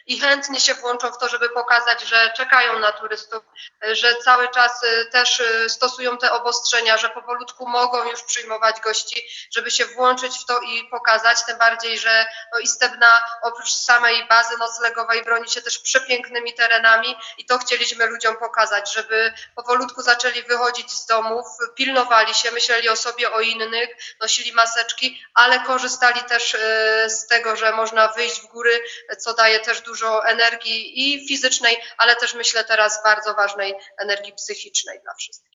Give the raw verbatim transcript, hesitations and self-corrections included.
i chętnie się włączą w to, żeby pokazać, że czekają na turystów, że cały czas też stosują te obostrzenia, że powolutku mogą już przyjmować gości, żeby się włączyć w to i pokazać, tym bardziej, że no Istebna oprócz samej bazy noclegowej broni się też przepięknymi terenami i to chcieliśmy ludziom pokazać, żeby powolutku zaczęli wychodzić z domów, pilnowali się, myśleli o sobie, o innych, nosili maseczki, ale korzystali też z tego, że można wyjść w góry, co daje też dużo energii i fizycznej, ale też myślę teraz bardzo ważnej energii psychicznej dla wszystkich.